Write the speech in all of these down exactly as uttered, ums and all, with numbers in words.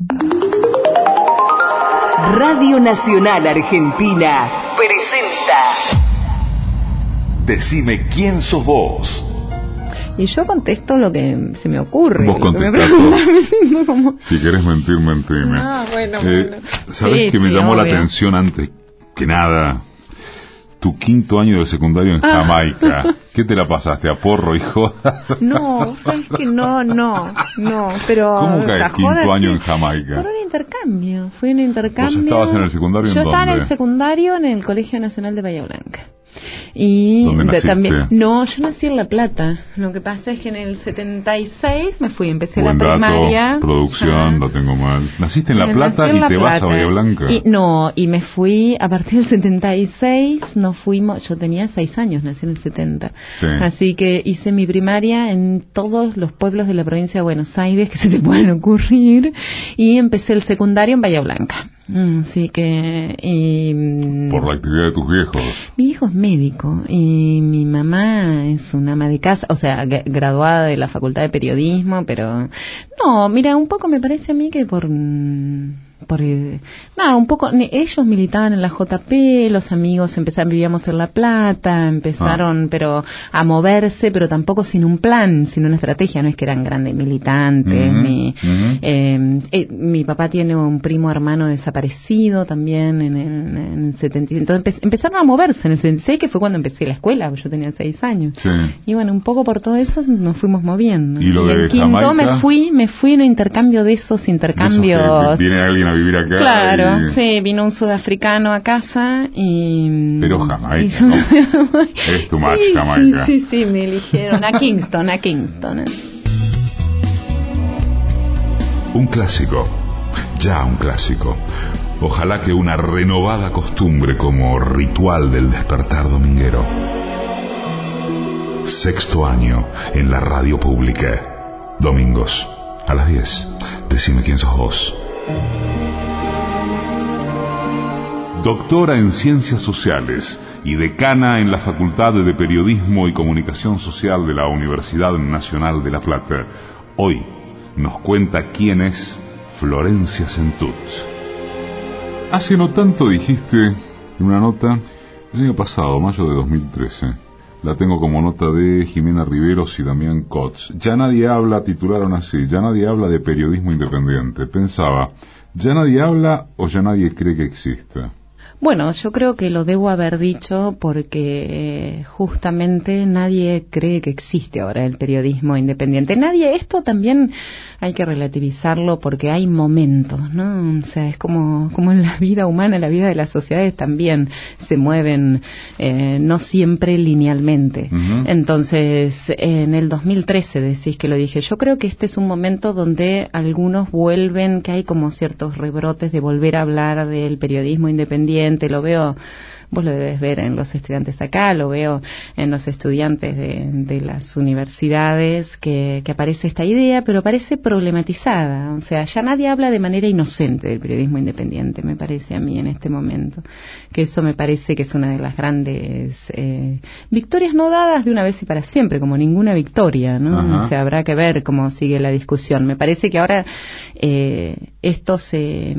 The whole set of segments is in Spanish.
Radio Nacional Argentina presenta Decime quién sos vos. Y yo contesto lo que se me ocurre. Vos contestás todo. Como... Si querés mentir, mentime. Ah, bueno, eh, bueno. ¿Sabés sí, que me sí, llamó obvio. la atención antes que nada? Tu quinto año de secundario en Ah. Jamaica. ¿Qué te la pasaste? ¿A porro y joda? No, sabes que no, no, no, pero... ¿Cómo caes o sea, quinto joda, año sí. en Jamaica? Por un intercambio, fui un intercambio... ¿Vos estabas en el secundario en Yo estaba en dónde? el secundario en el Colegio Nacional de Bahía Blanca. Y ¿Dónde de- naciste? también no, yo nací en La Plata. Lo que pasa es que en el setenta y seis me fui, empecé Buen la primaria. dato, producción, Ajá. lo tengo mal. ¿Naciste en La Me Plata nací en y La te vas a Plata. Bahía Blanca? Y, no, y me fui a partir del setenta y seis, nos fuimos, yo tenía seis años, nací en el setenta. Sí. Así que hice mi primaria en todos los pueblos de la provincia de Buenos Aires que se te pueden ocurrir y empecé el secundario en Bahía Blanca. Mm, Así que... Y, Por la actividad de tus viejos. mi hijo es médico y mi mamá es una ama de casa, o sea, gra- graduada de la Facultad de Periodismo, pero no, mira, un poco me parece a mí que por... por eh, nada, un poco, ne- ellos militaban en la J P, los amigos empezaron, vivíamos en La Plata, empezaron, Ah. pero a moverse, pero tampoco sin un plan, sin una estrategia, no es que eran grandes militantes, Ujú, ni, ujú. eh, eh, mi papá tiene un primo hermano desaparecido también en el, en el setenta y seis, entonces empe- empezaron a moverse en el setenta y seis, que fue cuando empecé la escuela, yo tenía seis años. Sí. Y bueno, un poco por todo eso nos fuimos moviendo. ¿Y lo de en quinto Jamaica? me fui, me fui en un intercambio de esos intercambios. De esos que viene alguien a vivir acá. Claro, y... sí, vino un sudafricano a casa y... Pero Jamaica, y yo- ¿no? Es too much, sí, Jamaica. Sí, sí, sí, me eligieron a Kingston, a Kingston. Un clásico, ya un clásico. Ojalá que una renovada costumbre como ritual del despertar dominguero. Sexto año en la radio pública. Domingos, a las diez. Decime quién sos vos. Doctora en Ciencias Sociales y decana en la Facultad de Periodismo y Comunicación Social de la Universidad Nacional de La Plata. Hoy nos cuenta quién es Florencia Sentut. Hace no tanto dijiste en una nota, el año pasado, mayo de dos mil trece, la tengo como nota de Jimena Riveros y Damián Kotz. Ya nadie habla, titularon así, ya nadie habla de periodismo independiente. Pensaba, ¿ya nadie habla o ya nadie cree que exista? Bueno, yo creo que lo debo haber dicho porque eh, justamente nadie cree que existe ahora el periodismo independiente. Nadie, esto también hay que relativizarlo porque hay momentos, ¿no? O sea, es como, como en la vida humana, la vida de las sociedades también se mueven eh, no siempre linealmente. Uh-huh. Entonces, en el dos mil trece decís que lo dije. Yo creo que este es un momento donde algunos vuelven, que hay como ciertos rebrotes de volver a hablar del periodismo independiente. Lo veo, vos lo debes ver en los estudiantes acá, lo veo en los estudiantes de, de las universidades, que, que aparece esta idea, pero parece problematizada. O sea, ya nadie habla de manera inocente del periodismo independiente, me parece a mí en este momento. Que eso me parece que es una de las grandes eh, victorias no dadas de una vez y para siempre, como ninguna victoria, ¿no? Ajá. O sea, habrá que ver cómo sigue la discusión. Me parece que ahora eh, esto se...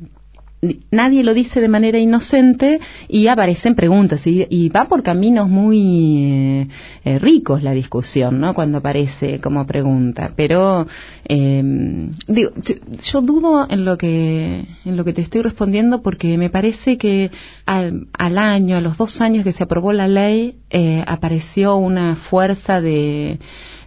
nadie lo dice de manera inocente y aparecen preguntas y, y va por caminos muy eh, eh, ricos la discusión, ¿no? Cuando aparece como pregunta, pero eh, digo, yo dudo en lo que en lo que te estoy respondiendo porque me parece que al, al año, a los dos años que se aprobó la ley, eh, apareció una fuerza de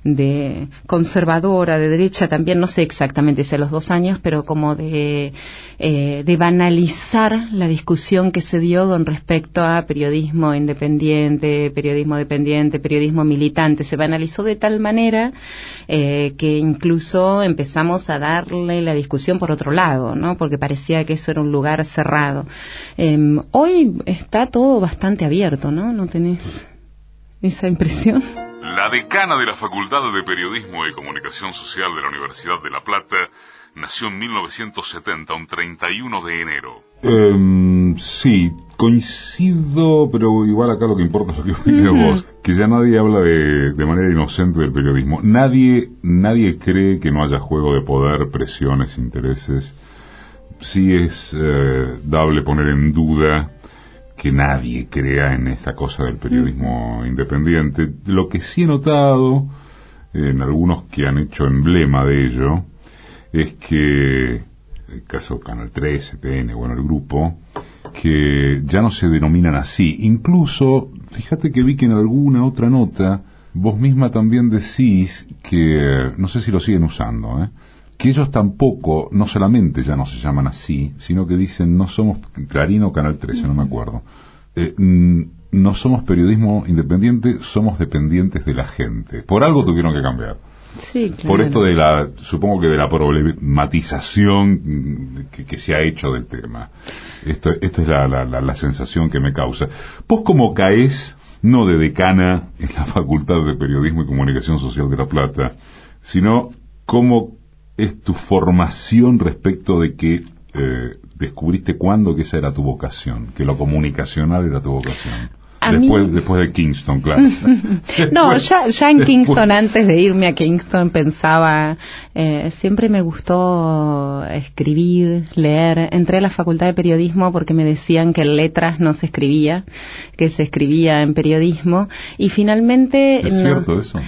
de conservadora, de derecha también, no sé exactamente si a los dos años, pero como de, eh, de banalizar la discusión que se dio con respecto a periodismo independiente, periodismo dependiente, periodismo militante. Se banalizó de tal manera eh, que incluso empezamos a darle la discusión por otro lado, ¿no? Porque parecía que eso era un lugar cerrado. Eh, hoy está todo bastante abierto, ¿no? ¿No tenés esa impresión? La decana de la Facultad de Periodismo y Comunicación Social de la Universidad de La Plata nació en mil novecientos setenta, un treinta y uno de enero. Um, sí, coincido, pero igual acá lo que importa es lo que opines uh-huh. vos, que ya nadie habla de, de manera inocente del periodismo. Nadie, nadie cree que no haya juego de poder, presiones, intereses. Sí es eh, dable poner en duda que nadie crea en esta cosa del periodismo uh-huh. independiente. Lo que sí he notado, en algunos que han hecho emblema de ello, es que el caso Canal trece, T N, bueno, el grupo, que ya no se denominan así. Incluso, fíjate que vi que en alguna otra nota, vos misma también decís que, no sé si lo siguen usando, ¿eh? que ellos tampoco, no solamente ya no se llaman así, sino que dicen, no somos Clarín o Canal trece, no me acuerdo. Eh, no somos periodismo independiente, somos dependientes de la gente. Por algo tuvieron que cambiar. Sí, claro. Por esto de la, supongo que de la problematización que, que se ha hecho del tema. Esto, esto es la, la, la, la sensación que me causa. Vos como caes, no de decana en la Facultad de Periodismo y Comunicación Social de La Plata, sino cómo es tu formación respecto de que eh, descubriste cuándo que esa era tu vocación, que lo comunicacional era tu vocación. Después, después de Kingston, claro. No, ya, ya en Kingston, antes de irme a Kingston, pensaba, eh, siempre me gustó escribir, leer. Entré a la Facultad de Periodismo porque me decían que en letras no se escribía, que se escribía en periodismo, y finalmente... ¿Es no, cierto eso?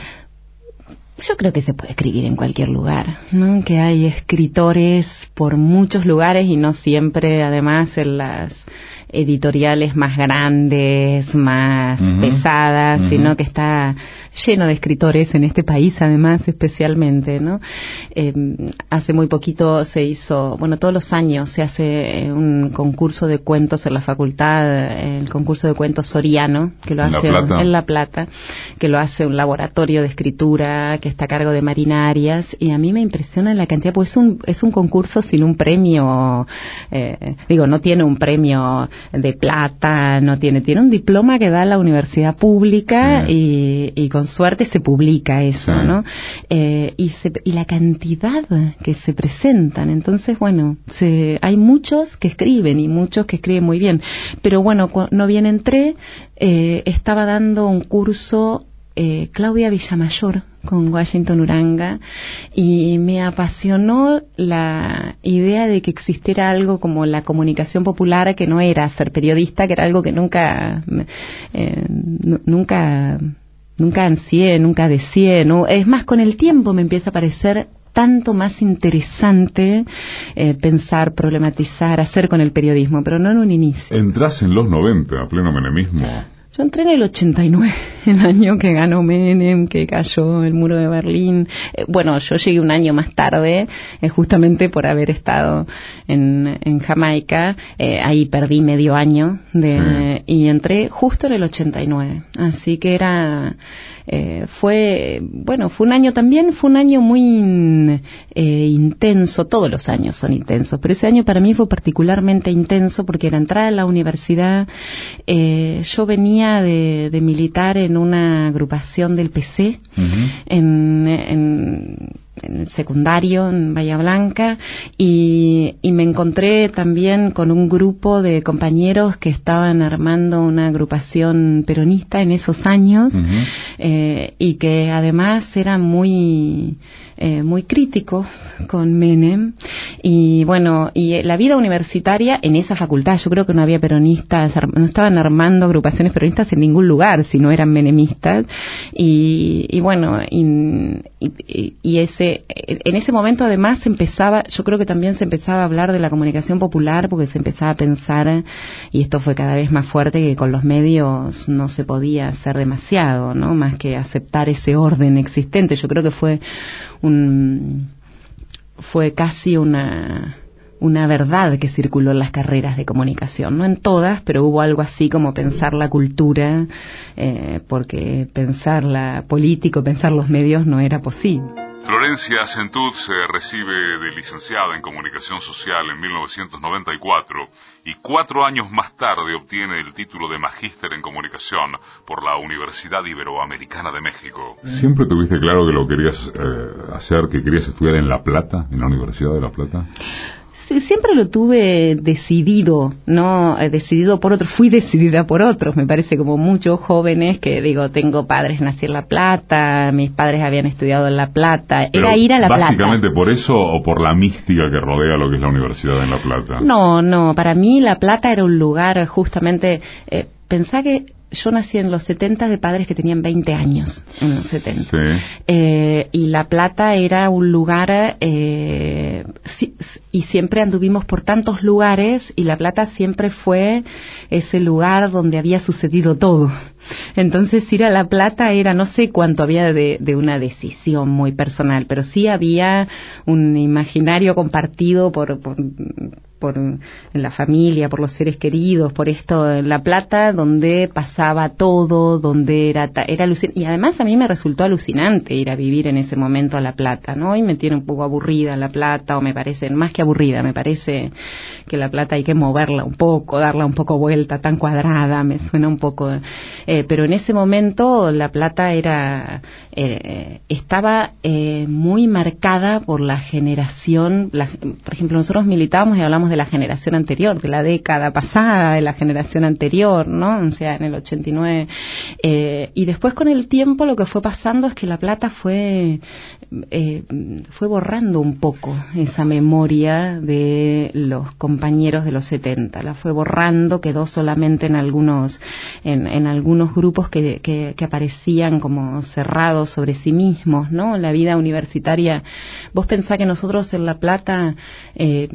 Yo creo que se puede escribir en cualquier lugar, ¿no? Que hay escritores por muchos lugares y no siempre, además, en las editoriales más grandes, más uh-huh. pesadas, uh-huh. sino que está lleno de escritores en este país, además, especialmente, ¿no? Eh, hace muy poquito se hizo, bueno, todos los años se hace un concurso de cuentos en la facultad, el concurso de cuentos Soriano, que lo hace en La Plata, que lo hace un laboratorio de escritura que está a cargo de Marina Arias, y a mí me impresiona la cantidad, pues es un, es un concurso sin un premio, eh, digo, no tiene un premio de plata, no tiene, tiene un diploma que da la universidad pública sí. y, y con suerte se publica eso, sí. ¿no? Eh, y, se, y la cantidad que se presentan, entonces, bueno, se, hay muchos que escriben y muchos que escriben muy bien, pero bueno, no bien entré, eh, estaba dando un curso eh, Claudia Villamayor con Washington Uranga, y me apasionó la idea de que existiera algo como la comunicación popular, que no era ser periodista, que era algo que nunca eh, n- nunca nunca ansié, nunca deseé, ¿no? Es más, con el tiempo me empieza a parecer tanto más interesante eh, pensar, problematizar, hacer con el periodismo, pero no en un inicio. Entrás en los noventa, a pleno menemismo. Yo entré en el ochenta y nueve, el año que ganó Menem, que cayó el muro de Berlín. Eh, bueno, yo llegué un año más tarde, eh, justamente por haber estado en, en Jamaica. Eh, ahí perdí medio año de, sí. y entré justo en el ochenta y nueve. Así que era... Eh, fue, bueno, fue un año también, fue un año muy eh, intenso, todos los años son intensos, pero ese año para mí fue particularmente intenso porque era entrar a la universidad, eh, yo venía de, de militar en una agrupación del P C, uh-huh. en, en, en el secundario, en Bahía Blanca, y, y me encontré también con un grupo de compañeros que estaban armando una agrupación peronista en esos años, uh-huh. eh, y que además eran muy... Eh, muy críticos con Menem, y bueno, y la vida universitaria en esa facultad, yo creo que no había peronistas, no estaban armando agrupaciones peronistas en ningún lugar si no eran menemistas, y, y bueno, y, y, y ese, en ese momento además se empezaba, yo creo que también se empezaba a hablar de la comunicación popular, porque se empezaba a pensar, y esto fue cada vez más fuerte, que con los medios no se podía hacer demasiado, ¿no? Más que aceptar ese orden existente. Yo creo que fue un, fue casi una una verdad que circuló en las carreras de comunicación, no en todas, pero hubo algo así como pensar la cultura, eh, porque pensar la política, pensar los medios no era posible. Florencia Centud se recibe de licenciada en Comunicación Social en mil novecientos noventa y cuatro y cuatro años más tarde obtiene el título de Magíster en Comunicación por la Universidad Iberoamericana de México. ¿Siempre tuviste claro que lo querías eh, hacer, que querías estudiar en La Plata, en la Universidad de La Plata? sí, siempre lo tuve decidido, no eh, decidido por otros, fui decidida por otros, me parece, como muchos jóvenes que digo, tengo padres, nací en La Plata, mis padres habían estudiado en La Plata, Pero era ir a La Plata. ¿básicamente por eso o por la mística que rodea lo que es la universidad en La Plata? No, no, para mí La Plata era un lugar justamente, eh, pensá que yo nací en los setenta de padres que tenían veinte años, en los setenta. Sí. Eh, y La Plata era un lugar, eh, si, y siempre anduvimos por tantos lugares, y La Plata siempre fue ese lugar donde había sucedido todo. Entonces ir a La Plata era, no sé cuánto había de, de una decisión muy personal, pero sí había un imaginario compartido por, por, por la familia, por los seres queridos, por esto en La Plata, donde pasaba todo, donde era, era alucinante. Y además a mí me resultó alucinante ir a vivir en ese momento a La Plata, ¿no? Y me tiene un poco aburrida La Plata, o me parece, más que aburrida, me parece que La Plata hay que moverla un poco, darla un poco vuelta, tan cuadrada, me suena un poco... Eh, pero en ese momento La Plata era eh, estaba eh, muy marcada por la generación, la, por ejemplo, nosotros militábamos y hablamos de la generación anterior, de la década pasada, de la generación anterior, ¿no? O sea, en el ochenta y nueve. Eh, y después con el tiempo lo que fue pasando es que La Plata fue eh, fue borrando un poco esa memoria de los compañeros de los setenta, la fue borrando, quedó solamente en algunos en, en algunos grupos que, que, que aparecían como cerrados sobre sí mismos, ¿no? La vida universitaria, vos pensás que nosotros en La Plata eh,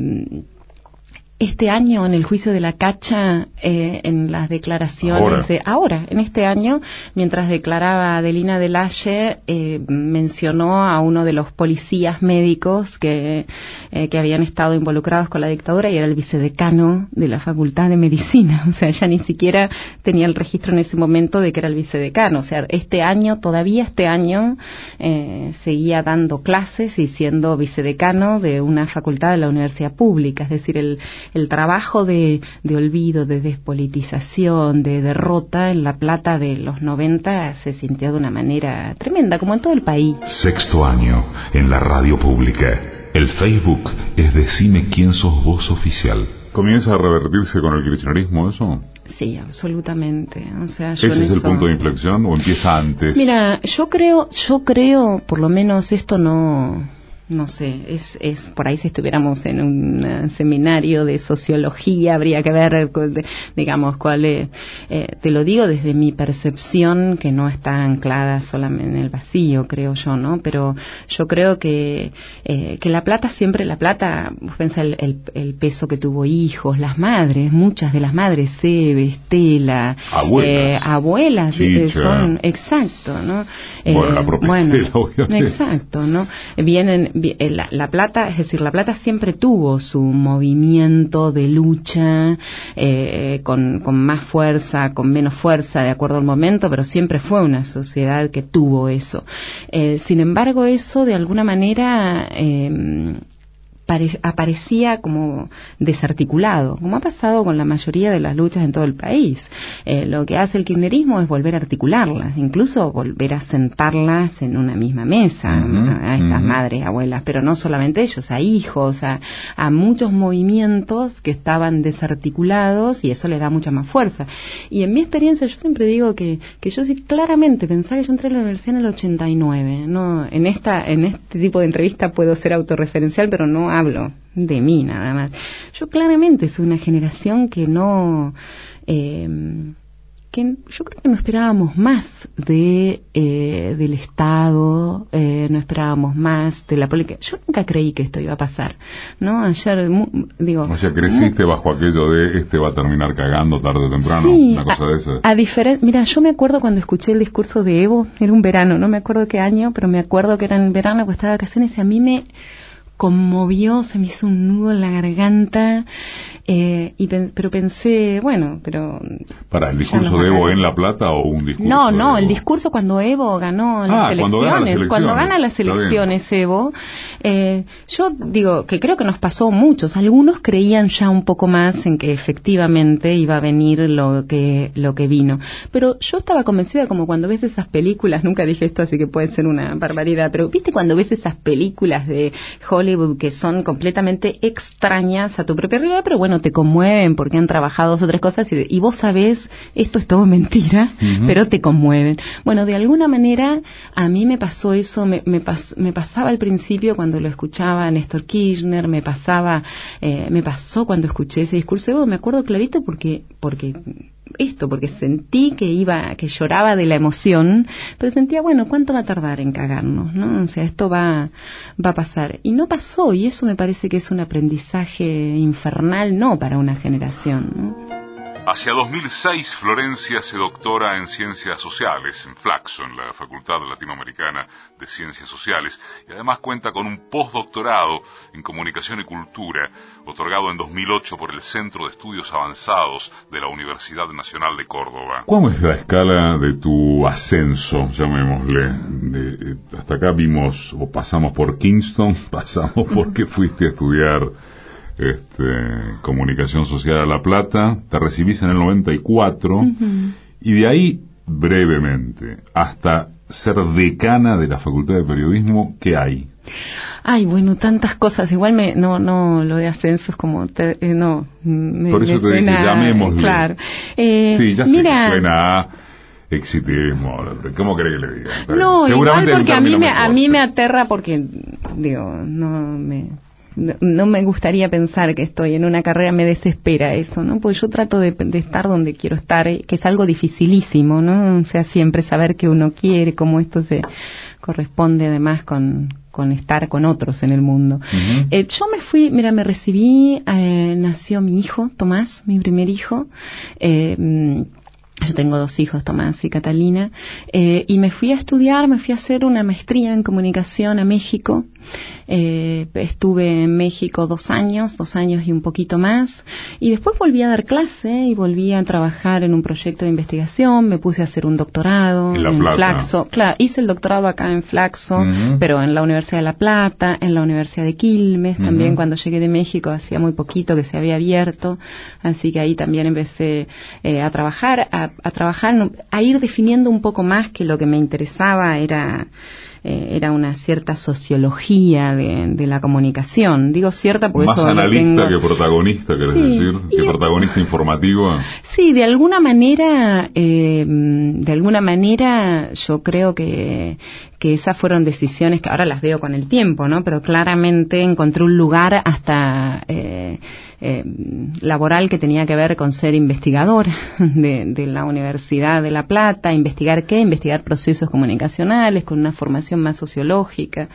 este año en el juicio de la Cacha, eh, en las declaraciones ahora. de ahora, en este año, mientras declaraba Adelina Delalle, eh, mencionó a uno de los policías médicos que, eh, que habían estado involucrados con la dictadura, y era el vicedecano de la Facultad de Medicina. O sea, ella ni siquiera tenía el registro en ese momento de que era el vicedecano. O sea, este año, todavía este año, eh, seguía dando clases y siendo vicedecano de una facultad de la universidad pública. Es decir, el el trabajo de, de olvido, de despolitización, de derrota en La Plata de los noventa se sintió de una manera tremenda, como en todo el país. Sexto año en la radio pública. El Facebook es Decime quién sos vos oficial. ¿Comienza a revertirse con el kirchnerismo eso? Sí, absolutamente. O sea, yo ¿Ese es eso... el punto de inflexión o empieza antes? Mira, yo creo, yo creo, por lo menos esto no... No sé, es, es por ahí si estuviéramos en un seminario de sociología habría que ver, digamos, cuál es, eh, te lo digo desde mi percepción, que no está anclada solamente en el vacío, creo yo, ¿no? Pero yo creo que eh, que La Plata siempre, La Plata, vos pensás el, el, el peso que tuvo hijos, las madres, muchas de las madres, Sebe, Estela, abuelas, eh, abuelas eh, son, exacto, ¿no? Bueno, eh, la propia bueno, Estela, obviamente. Exacto, ¿no? Vienen La, la Plata, es decir, La Plata siempre tuvo su movimiento de lucha eh, con, con más fuerza, con menos fuerza, de acuerdo al momento, pero siempre fue una sociedad que tuvo eso. Eh, sin embargo, eso de alguna manera eh, pare, aparecía como desarticulado, como ha pasado con la mayoría de las luchas en todo el país. Eh, lo que hace el kirchnerismo es volver a articularlas, incluso volver a sentarlas en una misma mesa, uh-huh, a, a estas uh-huh. madres, abuelas, pero no solamente ellos, a hijos, a, a muchos movimientos que estaban desarticulados, y eso les da mucha más fuerza. Y en mi experiencia, yo siempre digo que, que yo sí claramente pensaba que yo entré a la universidad en el ochenta y nueve, no, en esta, en este tipo de entrevista puedo ser autorreferencial, pero no hablo de mí nada más. Yo claramente soy una generación que no eh, que yo creo que no esperábamos más de eh, del Estado, eh, no esperábamos más de la política. Yo nunca creí que esto iba a pasar, ¿no? Ayer, mu, digo... O sea, creciste mu- bajo aquello de este va a terminar cagando tarde o temprano, sí, una cosa a, de esas. A diferen- Mira, yo me acuerdo cuando escuché el discurso de Evo, era un verano, no me acuerdo qué año, pero me acuerdo que era en verano, pues estaba de vacaciones, y a mí me conmovió, se me hizo un nudo en la garganta, Eh, y pen, pero pensé, bueno, pero... ¿Para el discurso de Evo en La Plata o un discurso? No, no, de el discurso cuando Evo ganó ah, las elecciones. Cuando gana las elecciones, cuando gana las elecciones Evo, eh, yo digo que creo que nos pasó a muchos. Algunos creían ya un poco más en que efectivamente iba a venir lo que, lo que vino. Pero yo estaba convencida, como cuando ves esas películas, nunca dije esto, así que puede ser una barbaridad, pero viste cuando ves esas películas de Hollywood que son completamente extrañas a tu propia realidad, pero bueno, te conmueven porque han trabajado otras cosas y, y vos sabés, esto es todo mentira, uh-huh. pero te conmueven. Bueno, de alguna manera a mí me pasó eso, me, me, pas, me pasaba al principio cuando lo escuchaba a Néstor Kirchner, me pasaba, eh, me pasó cuando escuché ese discurso de Evo, me acuerdo clarito porque, porque esto, porque sentí que iba, que lloraba de la emoción, pero sentía, bueno, ¿cuánto va a tardar en cagarnos, no? O sea, esto va, va a pasar. Y no pasó, y eso me parece que es un aprendizaje infernal, no para una generación, ¿no? Hacia dos mil seis, Florencia se doctora en Ciencias Sociales, en Flaxo, en la Facultad Latinoamericana de Ciencias Sociales, y además cuenta con un postdoctorado en Comunicación y Cultura, otorgado en dos mil ocho por el Centro de Estudios Avanzados de la Universidad Nacional de Córdoba. ¿Cómo es la escala de tu ascenso, llamémosle? De, hasta acá vimos, o pasamos por Kingston, pasamos porque fuiste a estudiar... Este, Comunicación Social a La Plata, te recibís en el noventa y cuatro, uh-huh. y de ahí, brevemente, hasta ser decana de la Facultad de Periodismo, ¿qué hay? Ay, bueno, tantas cosas. Igual me, no, no, lo de ascenso es como, te, eh, no, me, por eso me te suena, dije, llamémosle. Claro. Eh, sí, ya mira, sé que suena a exitismo, ¿cómo cree que le diga? No, seguramente igual porque a mí me, mejor, a mí pero... me aterra porque, digo, no me... No, no me gustaría pensar que estoy en una carrera, me desespera eso, ¿no? Porque yo trato de, de estar donde quiero estar, que es algo dificilísimo, ¿no? O sea, siempre saber qué uno quiere, cómo esto se corresponde además con, con estar con otros en el mundo. Uh-huh. Eh, yo me fui, mira, me recibí, eh, nació mi hijo, Tomás, mi primer hijo, eh, yo tengo dos hijos, Tomás y Catalina, eh, y me fui a estudiar, me fui a hacer una maestría en comunicación a México. Eh, estuve en México dos años, dos años y un poquito más, y después volví a dar clase y volví a trabajar en un proyecto de investigación, me puse a hacer un doctorado en, en Flaxo. Claro, hice el doctorado acá en Flaxo, uh-huh. pero en la Universidad de La Plata, en la Universidad de Quilmes, uh-huh. también cuando llegué de México hacía muy poquito que se había abierto, así que ahí también empecé eh, a trabajar, a, a trabajar, a ir definiendo un poco más que lo que me interesaba era... Eh, era una cierta sociología de, de la comunicación. Digo cierta porque más eso analista tengo... que protagonista, ¿querés sí, decir? Que y... protagonista informativo. Sí, de alguna manera, eh, de alguna manera yo creo que que esas fueron decisiones que ahora las veo con el tiempo, ¿no? Pero claramente encontré un lugar hasta eh, eh, laboral que tenía que ver con ser investigadora de, de la Universidad de La Plata. ¿Investigar qué? Investigar procesos comunicacionales con una formación más sociológica.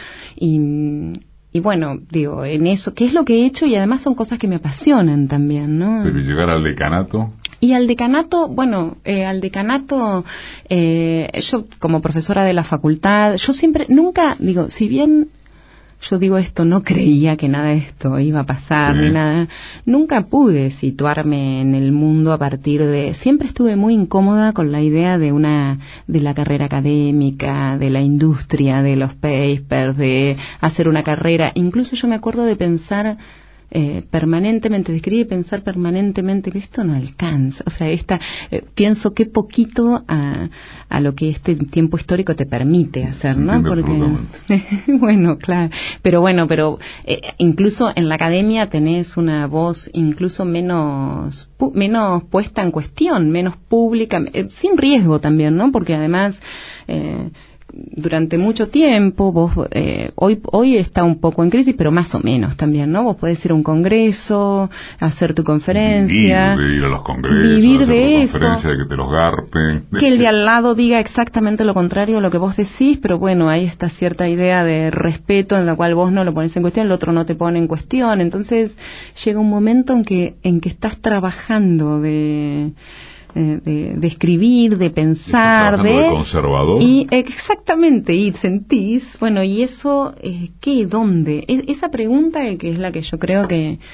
Y, y bueno, digo, en eso, ¿qué es lo que he hecho? Y además son cosas que me apasionan también, ¿no? Pero llegar al decanato... Y al decanato, bueno, eh, al decanato, eh, yo como profesora de la facultad, yo siempre, nunca, digo, si bien yo digo esto, no creía que nada de esto iba a pasar, sí. ni nada, nunca pude situarme en el mundo a partir de, siempre estuve muy incómoda con la idea de una, de la carrera académica, de la industria, de los papers, de hacer una carrera, incluso yo me acuerdo de pensar, Eh, permanentemente, de escribir y pensar permanentemente que esto no alcanza, o sea, esta, eh, pienso que poquito a, a lo que este tiempo histórico te permite hacer, ¿no? Porque, bueno, claro, pero bueno, pero eh, incluso en la academia tenés una voz incluso menos, pu- menos puesta en cuestión, menos pública, eh, sin riesgo también, ¿no? Porque además, eh, durante mucho tiempo, vos eh, hoy hoy está un poco en crisis, pero más o menos también, ¿no? Vos podés ir a un congreso, hacer tu conferencia, vivir de ir a los congresos, vivir hacer de tu conferencia, eso, de que te los garpen, que el de al lado diga exactamente lo contrario a lo que vos decís, pero bueno, hay esta cierta idea de respeto en la cual vos no lo pones en cuestión, el otro no te pone en cuestión, entonces llega un momento en que en que estás trabajando de De, de escribir, de pensar, de, de conservador. Y exactamente, y sentís, bueno, y eso, eh, ¿qué, dónde? Es, esa pregunta que es la que yo creo que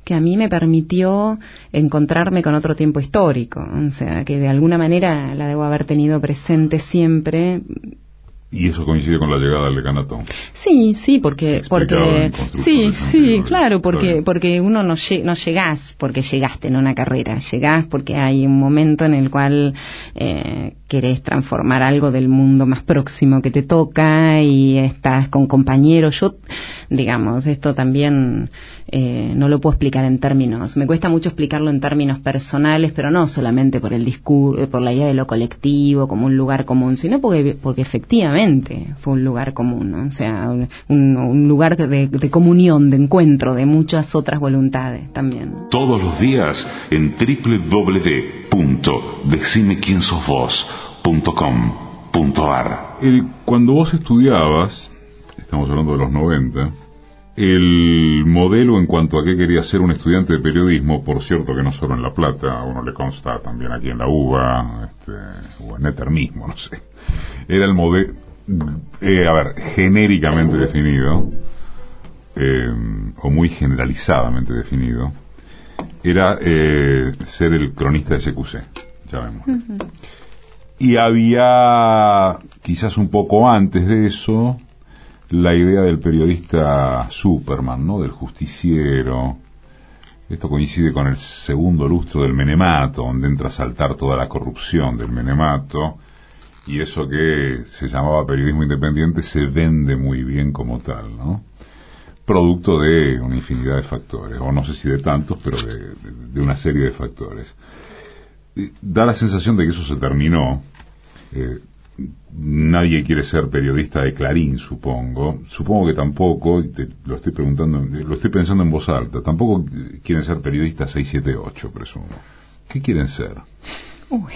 que a mí me permitió encontrarme con otro tiempo histórico, o sea, que de alguna manera la debo haber tenido presente siempre. ¿Y eso coincide con la llegada del decanato? Sí, sí, porque porque sí, sí, claro, porque porque uno no lleg, no llegás porque llegaste en una carrera, llegás porque hay un momento en el cual eh, querés transformar algo del mundo más próximo que te toca y estás con compañeros. Yo, digamos, esto también eh, no lo puedo explicar en términos, me cuesta mucho explicarlo en términos personales, pero no solamente por el discurso, por la idea de lo colectivo como un lugar común, sino porque porque efectivamente fue un lugar común, ¿no? O sea, un, un lugar de, de comunión, de encuentro de muchas otras voluntades también. Todos los días en doble u doble u doble u punto decime quién sos vos punto com punto a r. El, cuando vos estudiabas, estamos hablando de los noventa, el modelo en cuanto a qué quería ser un estudiante de periodismo, por cierto que no solo en La Plata, a uno le consta también aquí en la UBA, este, o en Éter mismo, no sé, era el modelo, eh, a ver, genéricamente definido, eh, o muy generalizadamente definido, era eh, ser el cronista de C Q C, ya vemos. Uh-huh. Y había, quizás un poco antes de eso, la idea del periodista Superman, ¿no? Del justiciero. Esto coincide con el segundo lustro del menemato, donde entra a saltar toda la corrupción del menemato, y eso que se llamaba periodismo independiente se vende muy bien como tal, ¿no? Producto de una infinidad de factores, o no sé si de tantos, pero de, de, de una serie de factores. Da la sensación de que eso se terminó. Eh, nadie quiere ser periodista de Clarín, supongo. Supongo que tampoco, te lo estoy preguntando, lo estoy pensando en voz alta, tampoco quieren ser periodistas seis siete ocho, presumo. ¿Qué quieren ser? Uy.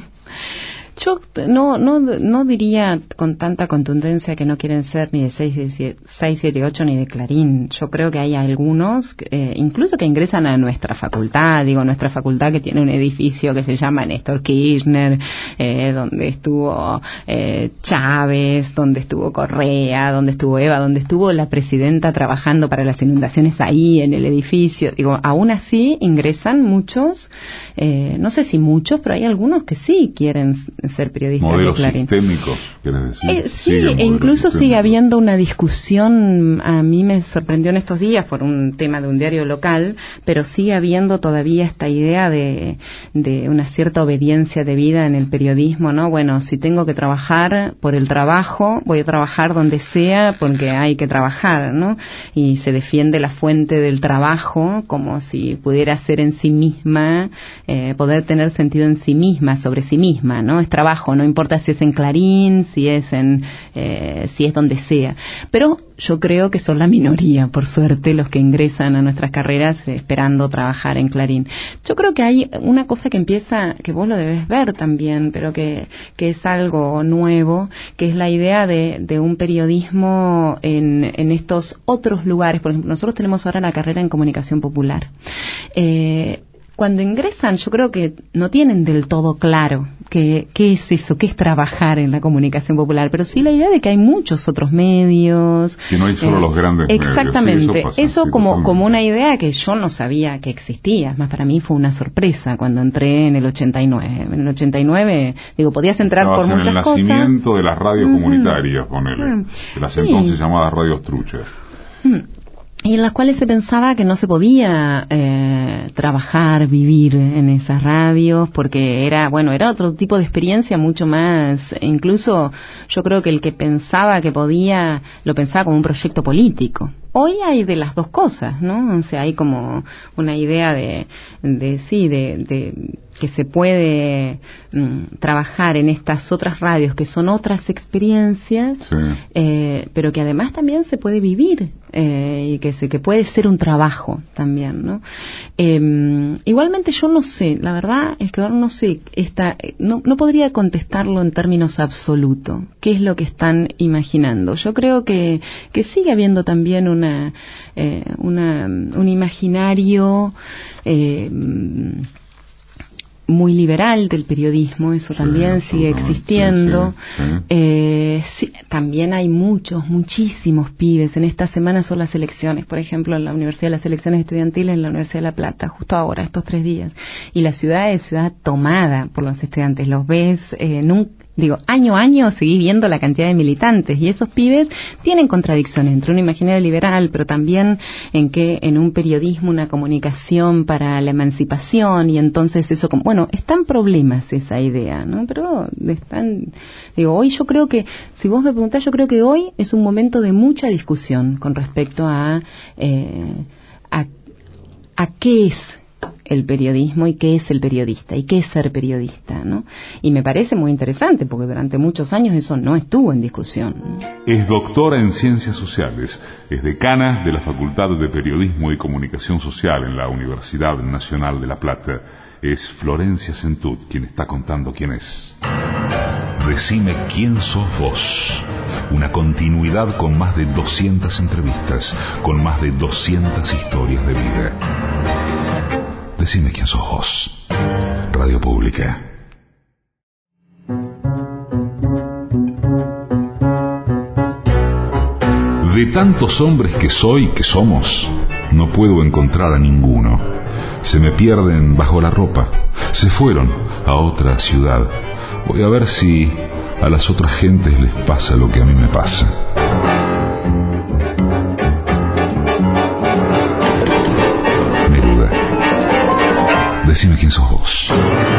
Yo no, no, no diría con tanta contundencia que no quieren ser ni de seis siete ocho ni de Clarín. Yo creo que hay algunos, eh, incluso que ingresan a nuestra facultad, digo, nuestra facultad que tiene un edificio que se llama Néstor Kirchner, eh, donde estuvo eh, Chávez, donde estuvo Correa, donde estuvo Eva, donde estuvo la presidenta trabajando para las inundaciones ahí en el edificio. Digo, aún así ingresan muchos, eh, no sé si muchos, pero hay algunos que sí quieren ser periodistas modelos de Clarín. Sistémicos, ¿quieres decir? Eh, sí, e incluso sistémico. Sigue habiendo una discusión, a mí me sorprendió en estos días por un tema de un diario local, pero sigue habiendo todavía esta idea de, de una cierta obediencia de vida en el periodismo, ¿no? Bueno, si tengo que trabajar por el trabajo, voy a trabajar donde sea porque hay que trabajar, ¿no? Y se defiende la fuente del trabajo como si pudiera ser en sí misma, eh, poder tener sentido en sí misma, sobre sí misma, ¿no? Es trabajo, no importa si es en Clarín, si es en eh, si es donde sea, pero yo creo que son la minoría, por suerte, los que ingresan a nuestras carreras eh, esperando trabajar en Clarín. Yo creo que hay una cosa que empieza, que vos lo debes ver también, pero que, que es algo nuevo, que es la idea de, de un periodismo en, en estos otros lugares. Por ejemplo, nosotros tenemos ahora la carrera en comunicación popular. Eh, Cuando ingresan, yo creo que no tienen del todo claro qué, qué es eso, qué es trabajar en la comunicación popular, pero sí la idea de que hay muchos otros medios. Que no hay solo eh, los grandes exactamente, medios. Sí, eso pasa, eso sí, como, como una idea idea que yo no sabía que existía. Más para mí fue una sorpresa cuando entré en el ochenta y nueve. En el ochenta y nueve, digo, podías entrar Estabas por muchas cosas. En el nacimiento de las radios uh-huh. comunitarias, ponele, uh-huh. de las sí. entonces llamadas radios truchas. Uh-huh. Y en las cuales se pensaba que no se podía eh, trabajar, vivir en esas radios, porque era, bueno, era otro tipo de experiencia mucho más, incluso yo creo que el que pensaba que podía, lo pensaba como un proyecto político. Hoy hay de las dos cosas, ¿no? O sea, hay como una idea de, de sí, de, de que se puede mm, trabajar en estas otras radios que son otras experiencias, sí. eh, pero que además también se puede vivir eh, y que se que puede ser un trabajo también, ¿no? Eh, igualmente yo no sé, la verdad es que ahora no sé, esta, no, no podría contestarlo en términos absolutos. ¿Qué es lo que están imaginando? Yo creo que que sigue habiendo también un Una, eh, una, un imaginario eh, muy liberal del periodismo, eso sí, también sigue existiendo. Sí, sí, sí. Eh, sí, también hay muchos, muchísimos pibes. En esta semana son las elecciones, por ejemplo, en la Universidad de las Elecciones Estudiantiles en la Universidad de La Plata, justo ahora, estos tres días. Y la ciudad es ciudad tomada por los estudiantes. Los ves, eh, nunca, digo, año a año seguí viendo la cantidad de militantes, y esos pibes tienen contradicciones entre un imaginario liberal, pero también en que en un periodismo, una comunicación para la emancipación, y entonces eso, como, bueno, están problemas esa idea, ¿no? Pero están, digo, hoy yo creo que, si vos me preguntás, yo creo que hoy es un momento de mucha discusión con respecto a, eh, a, a qué es el periodismo y qué es el periodista y qué es ser periodista, ¿no? Y me parece muy interesante porque durante muchos años eso no estuvo en discusión. Es doctora en Ciencias Sociales, es decana de la Facultad de Periodismo y Comunicación Social en la Universidad Nacional de La Plata. Es Florencia Sentut quien está contando quién es. Decime quién sos vos. Una continuidad con más de doscientas entrevistas, con más de doscientas historias de vida. Decime quién sos vos. Radio Pública. De tantos hombres que soy, que somos, no puedo encontrar a ninguno. Se me pierden bajo la ropa. Se fueron a otra ciudad. Voy a ver si a las otras gentes les pasa lo que a mí me pasa. Decime quién sos vos.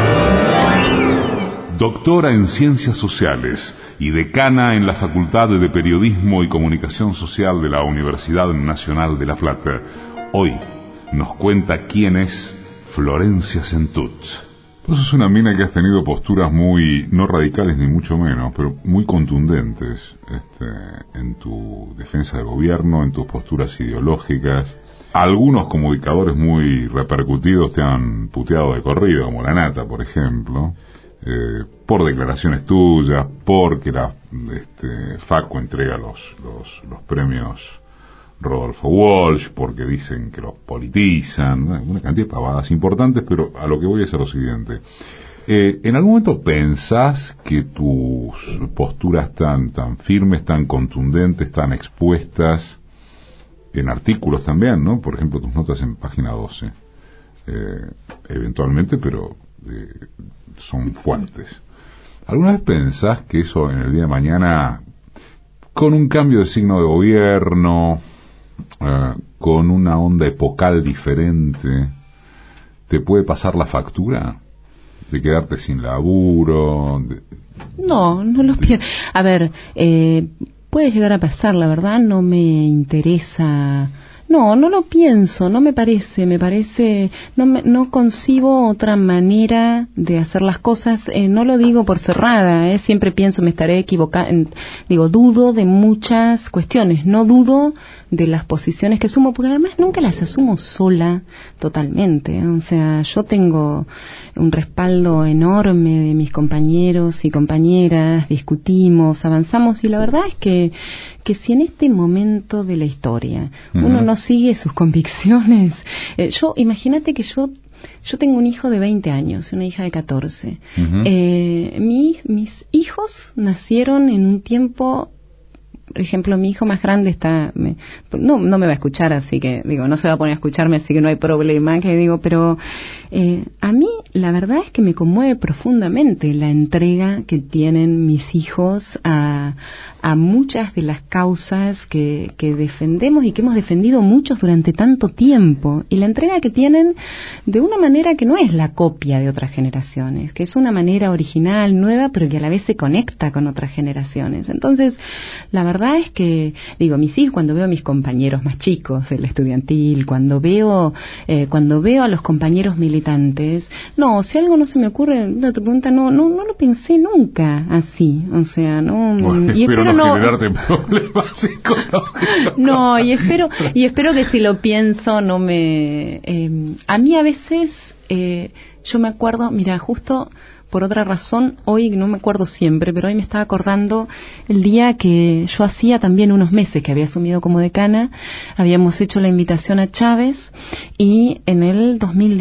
Doctora en Ciencias Sociales y decana en la Facultad de Periodismo y Comunicación Social de la Universidad Nacional de La Plata. Hoy nos cuenta quién es Florencia Sentut. Vos sos una mina que has tenido posturas muy, no radicales ni mucho menos, pero muy contundentes este, en tu defensa del gobierno, en tus posturas ideológicas. Algunos comunicadores muy repercutidos te han puteado de corrido, como La Nata, por ejemplo, eh, por declaraciones tuyas, porque la este, Facu entrega los, los, los premios Rodolfo Walsh, porque dicen que los politizan, una cantidad de pavadas importantes, pero a lo que voy es a lo siguiente. Eh, ¿En algún momento pensás que tus posturas tan, tan firmes, tan contundentes, tan expuestas, en artículos también, ¿no? Por ejemplo, tus notas en página doce, eh, eventualmente, pero eh, son fuertes. ¿Alguna vez pensás que eso en el día de mañana, con un cambio de signo de gobierno, eh, con una onda epocal diferente, te puede pasar la factura? ¿De quedarte sin laburo? De, no, no lo pienso. A ver, eh... puede llegar a pasar, la verdad no me interesa, no, no lo pienso, no me parece, me parece, no me, no concibo otra manera de hacer las cosas, eh, no lo digo por cerrada, eh, siempre pienso me estaré equivocando, digo, dudo de muchas cuestiones, no dudo de las posiciones que asumo, porque además nunca las asumo sola totalmente, ¿eh? O sea, yo tengo un respaldo enorme de mis compañeros y compañeras, discutimos, avanzamos, y la verdad es que que si en este momento de la historia uh-huh. uno no sigue sus convicciones, eh, yo, imagínate que yo yo tengo un hijo de veinte años, una hija de catorce. Uh-huh. Eh, mi, mis hijos nacieron en un tiempo, por ejemplo, mi hijo más grande está, me, no, no me va a escuchar, así que, digo, no se va a poner a escucharme, así que no hay problema, que digo, pero eh, a mí la verdad es que me conmueve profundamente la entrega que tienen mis hijos a, a muchas de las causas que, que defendemos y que hemos defendido muchos durante tanto tiempo, y la entrega que tienen de una manera que no es la copia de otras generaciones, que es una manera original, nueva, pero que a la vez se conecta con otras generaciones. Entonces, la verdad es que, digo, mis hijos, cuando veo a mis compañeros más chicos de la estudiantil, cuando veo eh, cuando veo a los compañeros militantes, no, si algo no se me ocurre, la pregunta, no no no lo pensé nunca así, o sea, no, bueno, y espero espero no, no generarte problemas psicológicos. No, y espero y espero que si lo pienso no me eh, a mí a veces eh, yo me acuerdo, mira, justo por otra razón, hoy no me acuerdo siempre, pero hoy me estaba acordando el día que yo hacía también unos meses que había asumido como decana, habíamos hecho la invitación a Chávez, y en el dos mil diez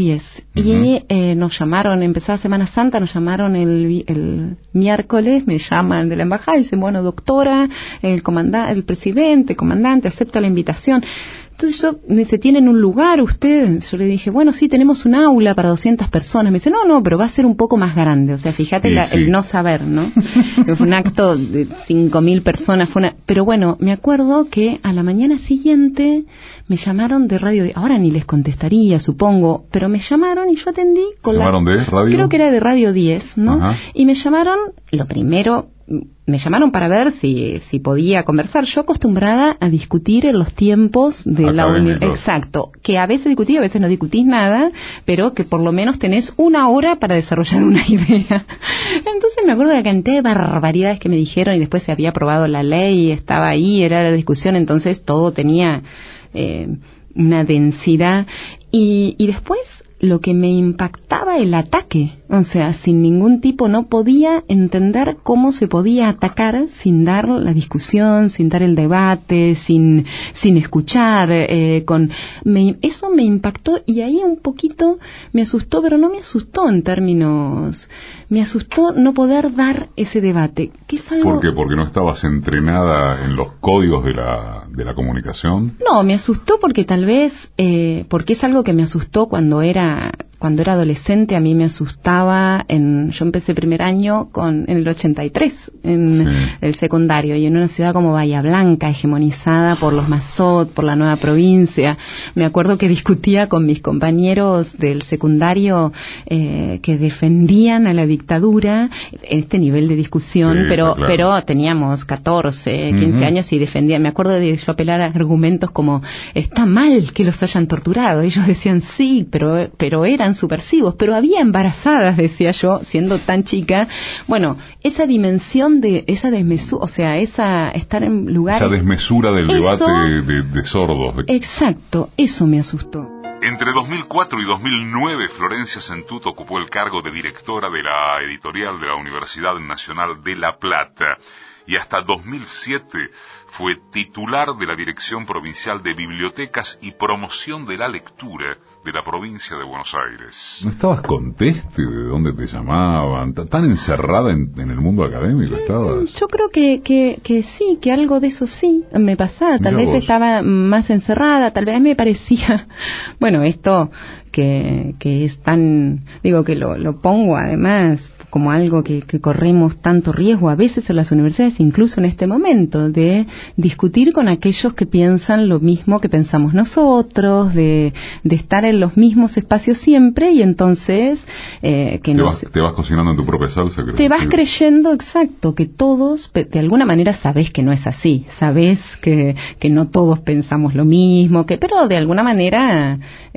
Uh-huh. Y eh, nos llamaron, empezaba Semana Santa, nos llamaron el, el miércoles, me llaman de la embajada y dicen, bueno, doctora, el comandante, el presidente, comandante, acepta la invitación. Entonces yo, me dice, ¿tienen un lugar usted? Yo le dije, bueno, sí, tenemos un aula para doscientas personas. Me dice, no, no, pero va a ser un poco más grande. O sea, fíjate sí, la, sí. el no saber, ¿no? Fue un acto de cinco mil personas. Fue una... Pero bueno, me acuerdo que a la mañana siguiente me llamaron de Radio diez. Ahora ni les contestaría, supongo, pero me llamaron y yo atendí con la... ¿Llamaron de Radio? Creo que era de Radio diez, ¿no? Ajá. Y me llamaron, lo primero... me llamaron para ver si si podía conversar. Yo acostumbrada a discutir en los tiempos de la universidad. Exacto, que a veces discutís, a veces no discutís nada, pero que por lo menos tenés una hora para desarrollar una idea. Entonces me acuerdo de la cantidad de barbaridades que me dijeron y después se había aprobado la ley, estaba ahí, era la discusión, entonces todo tenía eh, una densidad. Y, y después lo que me impactaba el ataque, o sea, sin ningún tipo, no podía entender cómo se podía atacar sin dar la discusión, sin dar el debate, sin sin escuchar, eh, con me, eso me impactó y ahí un poquito me asustó, pero no me asustó en términos, me asustó no poder dar ese debate. ¿Qué es algo? ¿Por qué? ¿Porque no estabas entrenada en los códigos de la de la comunicación? No, me asustó porque tal vez, eh, porque es algo que me asustó cuando era cuando era adolescente. A mí me asustaba, en, yo empecé primer año con, en el ochenta y tres, en sí. el secundario, y en una ciudad como Bahía Blanca, hegemonizada por los Mazot, por la nueva provincia. Me acuerdo que discutía con mis compañeros del secundario eh, que defendían a la dictadura, este nivel de discusión, sí, pero claro. pero teníamos catorce, quince uh-huh. años y defendían. Me acuerdo de yo apelar a argumentos como, está mal que los hayan torturado. Ellos decían, sí, pero pero eran subversivos, pero había embarazadas, decía yo, siendo tan chica. Bueno, esa dimensión de esa desmesura, o sea, esa estar en lugares... Esa desmesura del eso, debate de, de sordos. De... Exacto, eso me asustó. Entre dos mil cuatro y dos mil nueve, Florencia Sentut ocupó el cargo de directora de la editorial de la Universidad Nacional de La Plata y hasta dos mil siete fue titular de la Dirección Provincial de Bibliotecas y Promoción de la Lectura de la provincia de Buenos Aires. ¿No estabas conteste de dónde te llamaban? ¿Tan encerrada en, en el mundo académico estabas? Yo creo que, que, que sí, que algo de eso sí me pasaba. Tal Mirá vez vos. Estaba más encerrada, tal vez me parecía... Bueno, esto que, que es tan... Digo que lo, lo pongo además... como algo que, que corremos tanto riesgo a veces en las universidades, incluso en este momento, de discutir con aquellos que piensan lo mismo que pensamos nosotros, de, de estar en los mismos espacios siempre y entonces... Eh, que te, no vas, se, te vas cocinando en tu propia salsa. Te vas creyendo, exacto, que todos, de alguna manera sabés que no es así, sabés que, que no todos pensamos lo mismo, que pero de alguna manera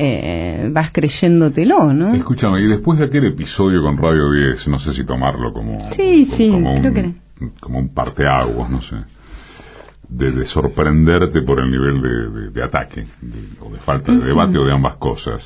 eh, vas creyéndotelo, ¿no? Escúchame, y después de aquel episodio con Radio diez, no sé si tomarlo como, sí, como, sí, como, creo un, que... como un parteaguas, no sé, de, de sorprenderte por el nivel de, de, de ataque, de, o de falta de uh-huh. debate, o de ambas cosas.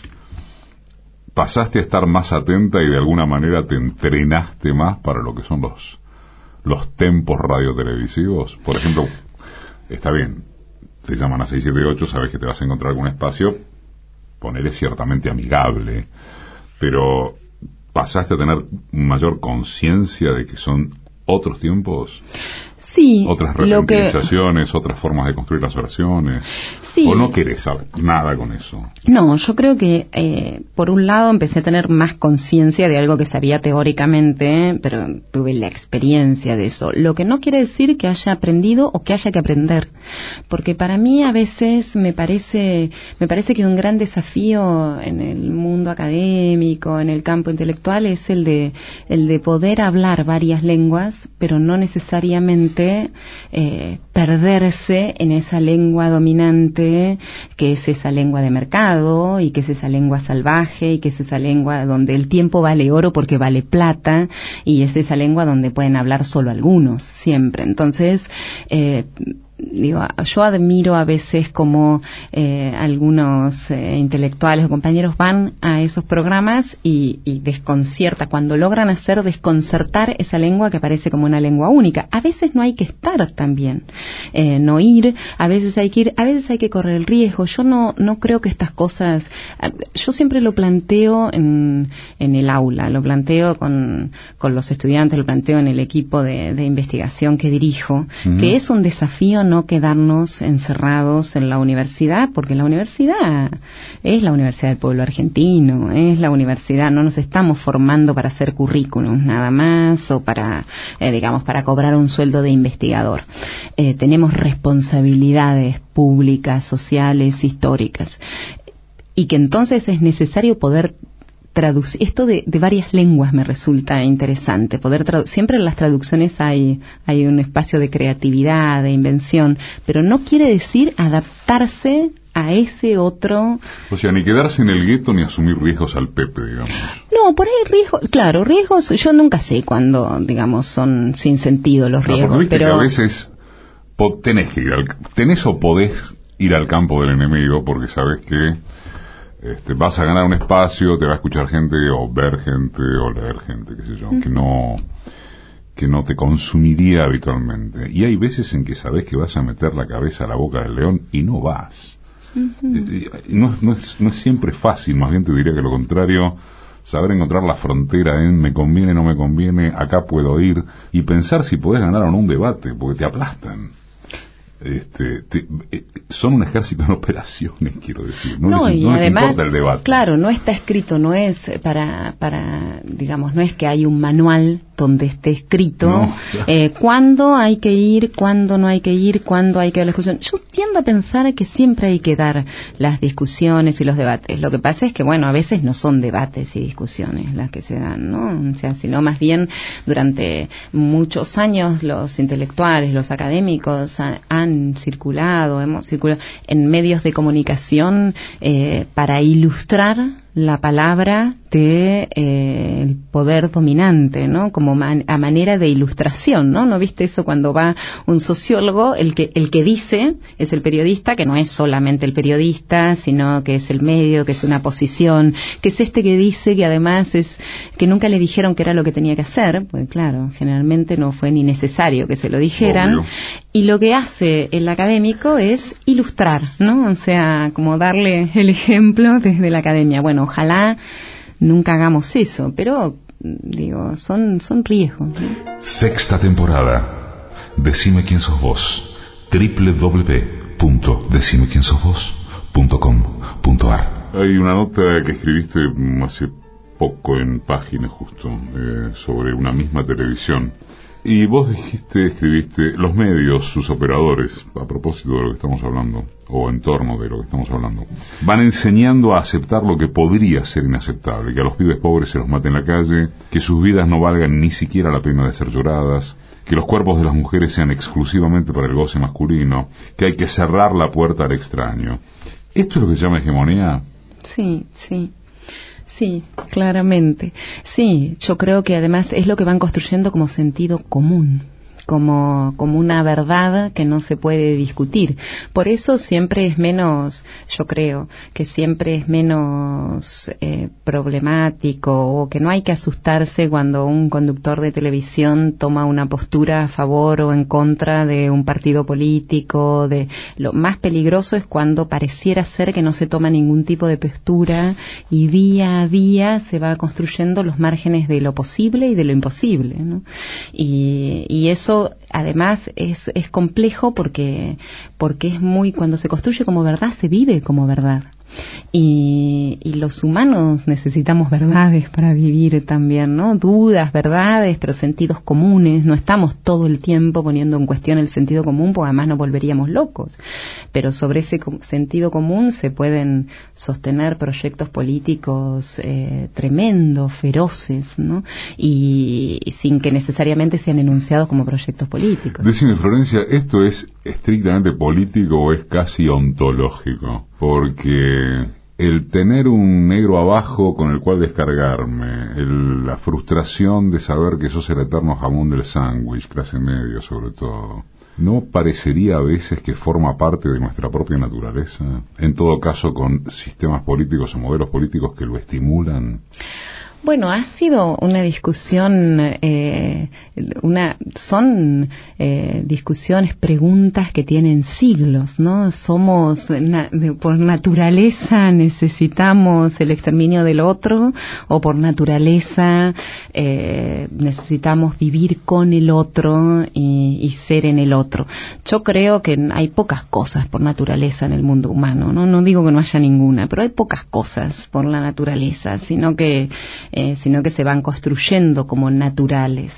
Pasaste a estar más atenta y de alguna manera te entrenaste más para lo que son los, los tempos radiotelevisivos. Por ejemplo, está bien, te llaman a seis siete ocho, sabes que te vas a encontrar algún espacio, ponele ciertamente amigable, pero... ¿pasaste a tener mayor conciencia de que son otros tiempos? Sí. Otras representaciones, que... otras formas de construir las oraciones. Sí. ¿O no querés saber nada con eso? No, yo creo que, eh, por un lado, empecé a tener más conciencia de algo que sabía teóricamente, pero tuve la experiencia de eso. Lo que no quiere decir que haya aprendido o que haya que aprender. Porque para mí, a veces, me parece, me parece que un gran desafío en el mundo académico, en el campo intelectual, es el de, el de poder hablar varias lenguas, pero no necesariamente Eh, perderse en esa lengua dominante que es esa lengua de mercado y que es esa lengua salvaje y que es esa lengua donde el tiempo vale oro porque vale plata y es esa lengua donde pueden hablar solo algunos siempre. Entonces eh, digo, yo admiro a veces como eh, algunos eh, intelectuales o compañeros van a esos programas y, y desconcierta, cuando logran hacer desconcertar esa lengua que parece como una lengua única. A veces no hay que estar también, eh, no ir, a veces hay que ir, a veces hay que correr el riesgo. Yo no no creo que estas cosas, yo siempre lo planteo en, en el aula, lo planteo con, con los estudiantes, lo planteo en el equipo de, de investigación que dirijo, uh-huh. que es un desafío no quedarnos encerrados en la universidad, porque la universidad es la universidad del pueblo argentino, es la universidad, no nos estamos formando para hacer currículums nada más o para, eh, digamos, para cobrar un sueldo de investigador. Eh, tenemos responsabilidades públicas, sociales, históricas, y que entonces es necesario poder traducir. Esto de, de varias lenguas me resulta interesante. Poder tradu- siempre en las traducciones hay, hay un espacio de creatividad, de invención, pero no quiere decir adaptarse a ese otro. O sea, ni quedarse en el gueto ni asumir riesgos al Pepe, digamos. No, por ahí riesgos, claro, riesgos, yo nunca sé cuando, digamos, son sin sentido los riesgos. No, porque viste pero... que a veces po- tenés que ir al, tenés o podés ir al campo del enemigo porque sabes que Este, vas a ganar un espacio, te va a escuchar gente o ver gente o leer gente, qué sé yo, uh-huh. que no que no te consumiría habitualmente. Y hay veces en que sabes que vas a meter la cabeza a la boca del león y no vas. Uh-huh. No, no, es, no es siempre fácil, más bien te diría que lo contrario, saber encontrar la frontera en me conviene, no me conviene, acá puedo ir, y pensar si podés ganar o no un debate, porque te aplastan. Este, te, eh, son un ejército en operaciones, quiero decir, no, no, les, y no además, les importa el debate. Claro, no está escrito, no es para, para, digamos, no es que hay un manual donde esté escrito no, claro. eh, cuándo hay que ir, cuándo no hay que ir, cuándo hay que dar la discusión. Yo tiendo a pensar que siempre hay que dar las discusiones y los debates. Lo que pasa es que, bueno, a veces no son debates y discusiones las que se dan, ¿no? O sea, sino más bien durante muchos años los intelectuales, los académicos han, han circulado, hemos circulado en medios de comunicación eh, para ilustrar la palabra de eh, el poder dominante, ¿no? Como man, a manera de ilustración, ¿no? ¿No viste eso cuando va un sociólogo, el que el que dice es el periodista, que no es solamente el periodista, sino que es el medio, que es una posición, que es este que dice que además es que nunca le dijeron que era lo que tenía que hacer, pues claro, generalmente no fue ni necesario que se lo dijeran. Obvio. Y lo que hace el académico es ilustrar, ¿no? O sea, como darle el ejemplo desde la academia. Bueno, ojalá nunca hagamos eso, pero digo, son son riesgos, ¿no? Sexta temporada. Decime quién sos vos. doble u doble u doble u punto decime quién sos vos punto com punto a r. Hay una nota que escribiste hace poco en Páginas justo eh, sobre una misma televisión. Y vos dijiste, escribiste, los medios, sus operadores, a propósito de lo que estamos hablando, o en torno de lo que estamos hablando, van enseñando a aceptar lo que podría ser inaceptable, que a los pibes pobres se los mate en la calle, que sus vidas no valgan ni siquiera la pena de ser lloradas, que los cuerpos de las mujeres sean exclusivamente para el goce masculino, que hay que cerrar la puerta al extraño. ¿Esto es lo que se llama hegemonía? Sí, sí. Sí, claramente. Sí, yo creo que además es lo que van construyendo como sentido común, como como una verdad que no se puede discutir. Por eso siempre es menos, yo creo, que siempre es menos eh, problemático, o que no hay que asustarse cuando un conductor de televisión toma una postura a favor o en contra de un partido político. De lo más peligroso es cuando pareciera ser que no se toma ningún tipo de postura y día a día se va construyendo los márgenes de lo posible y de lo imposible, ¿no? Y, y eso además es es complejo porque porque es muy, cuando se construye como verdad se vive como verdad. Y, y los humanos necesitamos verdades para vivir también, ¿no? Dudas, verdades, pero sentidos comunes. No estamos todo el tiempo poniendo en cuestión el sentido común, porque además nos volveríamos locos. Pero sobre ese com- sentido común se pueden sostener proyectos políticos eh, tremendos, feroces, ¿no? Y, y sin que necesariamente sean enunciados como proyectos políticos. Decime, Florencia, ¿esto es estrictamente político o es casi ontológico? Porque el tener un negro abajo con el cual descargarme, el, la frustración de saber que sos el eterno jamón del sándwich, clase media sobre todo, ¿no parecería a veces que forma parte de nuestra propia naturaleza? En todo caso, con sistemas políticos o modelos políticos que lo estimulan. Bueno, ha sido una discusión, eh, una, son eh, discusiones, preguntas que tienen siglos, ¿no? Somos, na, de, por naturaleza necesitamos el exterminio del otro, o por naturaleza eh, necesitamos vivir con el otro y, y ser en el otro. Yo creo que hay pocas cosas por naturaleza en el mundo humano, ¿no? No digo que no haya ninguna, pero hay pocas cosas por la naturaleza, sino que Eh, sino que se van construyendo como naturales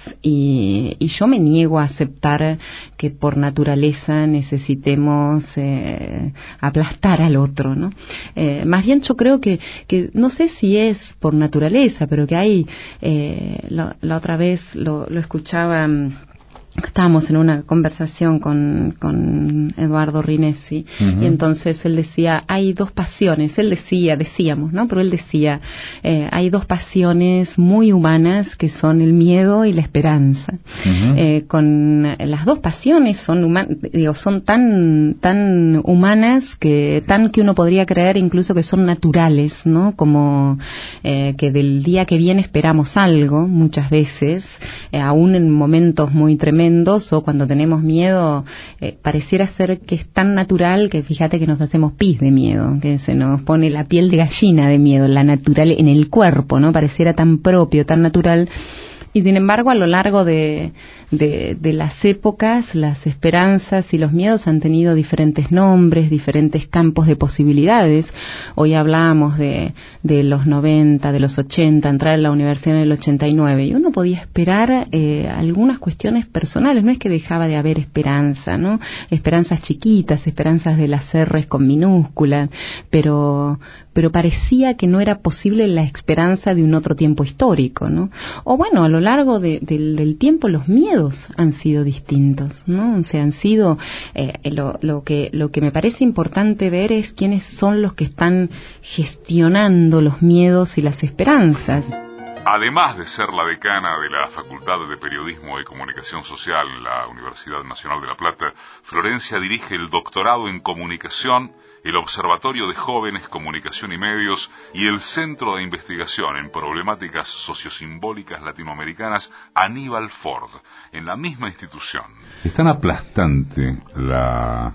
y, y yo me niego a aceptar que por naturaleza necesitemos eh, aplastar al otro, ¿no? Eh, más bien yo creo que, que no sé si es por naturaleza, pero que hay eh, la, la otra vez lo, lo escuchaba. Estábamos en una conversación con, con Eduardo Rinesi, uh-huh. y entonces él decía, hay dos pasiones, él decía, decíamos, ¿no? Pero él decía, eh, hay dos pasiones muy humanas que son el miedo y la esperanza. Uh-huh. Eh, con las dos pasiones son human, digo, son tan, tan humanas que, tan que uno podría creer incluso que son naturales, ¿no? Como eh, que del día que viene esperamos algo, muchas veces, eh, aún en momentos muy tremendos, o cuando tenemos miedo, eh, pareciera ser que es tan natural que fíjate que nos hacemos pis de miedo, que se nos pone la piel de gallina de miedo, la natural en el cuerpo, ¿no? Pareciera tan propio, tan natural. Y sin embargo, a lo largo de, de, de las épocas, las esperanzas y los miedos han tenido diferentes nombres, diferentes campos de posibilidades. Hoy hablábamos de, de los noventa, de los ochenta, entrar en la universidad en el ochenta y nueve, y uno podía esperar eh, algunas cuestiones personales. No es que dejaba de haber esperanza, ¿no? Esperanzas chiquitas, esperanzas de las erres con minúsculas, pero... pero parecía que no era posible la esperanza de un otro tiempo histórico, ¿no? O bueno, a lo largo de, de, del tiempo los miedos han sido distintos, ¿no? O sea, han sido, eh, lo, lo que lo que me parece importante ver es quiénes son los que están gestionando los miedos y las esperanzas. Además de ser la decana de la Facultad de Periodismo y Comunicación Social en la Universidad Nacional de La Plata, Florencia dirige el doctorado en Comunicación, el Observatorio de Jóvenes, Comunicación y Medios y el Centro de Investigación en Problemáticas Sociosimbólicas Latinoamericanas Aníbal Ford, en la misma institución. Es tan aplastante la,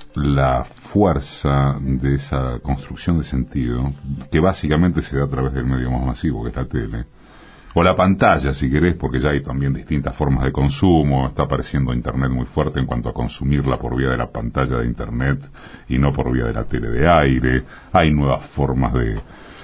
la fuerza de esa construcción de sentido, que básicamente se da a través del medio más masivo, que es la tele. O la pantalla, si querés, porque ya hay también distintas formas de consumo. Está apareciendo Internet muy fuerte en cuanto a consumirla por vía de la pantalla de Internet y no por vía de la tele de aire. Hay nuevas formas de,